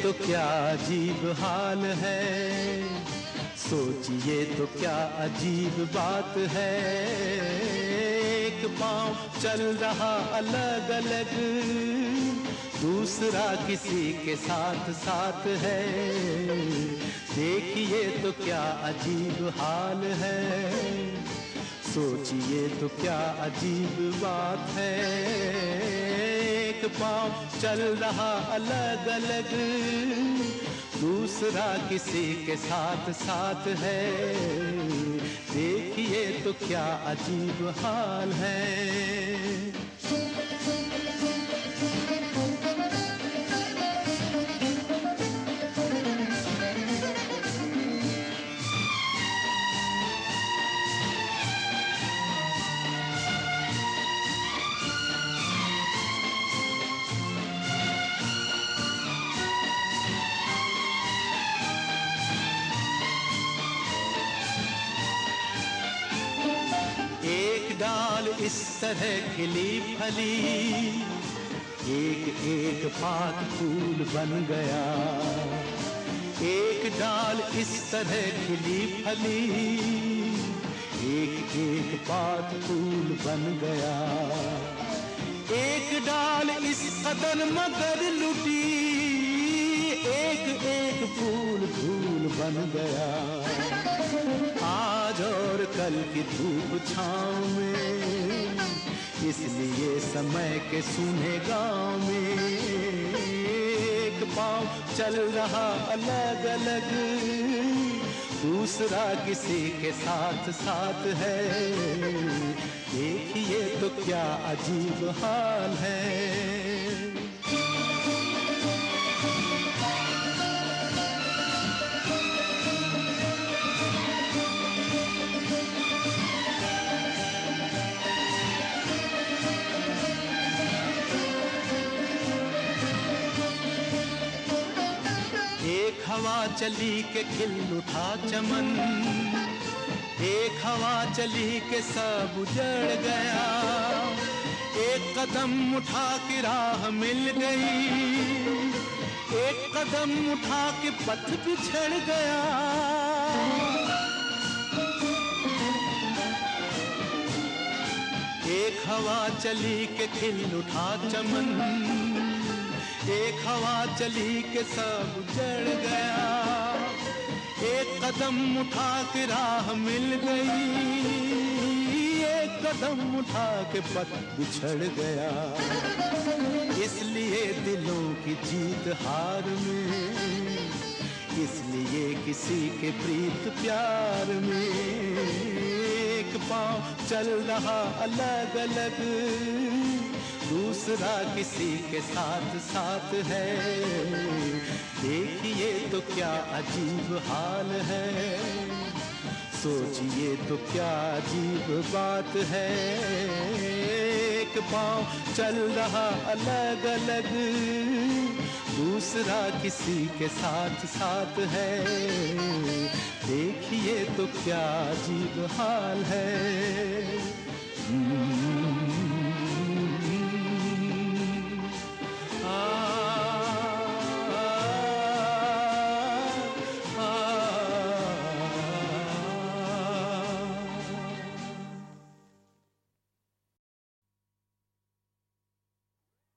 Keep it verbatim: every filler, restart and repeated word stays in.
तो क्या अजीब हाल है, सोचिए तो क्या अजीब बात है। एक पाँव चल रहा अलग अलग, दूसरा किसी के साथ साथ है। देखिए तो क्या अजीब हाल है, सोचिए तो क्या अजीब बात है। एक पाँव चल रहा अलग अलग, दूसरा किसी के साथ साथ है। देखिए तो क्या अजीब हाल है। एक डाल इस तरह खिली फली, एक एक पात फूल बन गया। एक डाल इस तरह खिली फली, एक एक पात फूल बन गया। एक डाल इस कदर मगर लुटी, एक एक फूल धूल बन गया। आज और कल की धूप छाँव में, इसलिए समय के सूने गाँव में। एक पाँव चल रहा अलग अलग, दूसरा किसी के साथ साथ है। देखिए तो क्या अजीब हाल है। एक हवा चली के खिल उठा चमन, एक हवा चली के सब उजड़ गया। एक कदम उठा के राह मिल गई, एक कदम उठा के पथ बिछड़ गया। एक हवा चली के खिल उठा चमन, एक हवा चली के सब उजड़ गया। एक कदम उठा के राह मिल गई, एक कदम उठा के पथ बिछड़ गया। इसलिए दिलों की जीत हार में, इसलिए किसी के प्रीत प्यार में। एक पाँव चल रहा अलग अलग, दूसरा किसी के साथ साथ है। देखिए तो क्या अजीब हाल है, सोचिए तो क्या अजीब बात है। एक पाँव चल रहा अलग अलग, दूसरा किसी के साथ साथ है। देखिए तो क्या अजीब हाल है।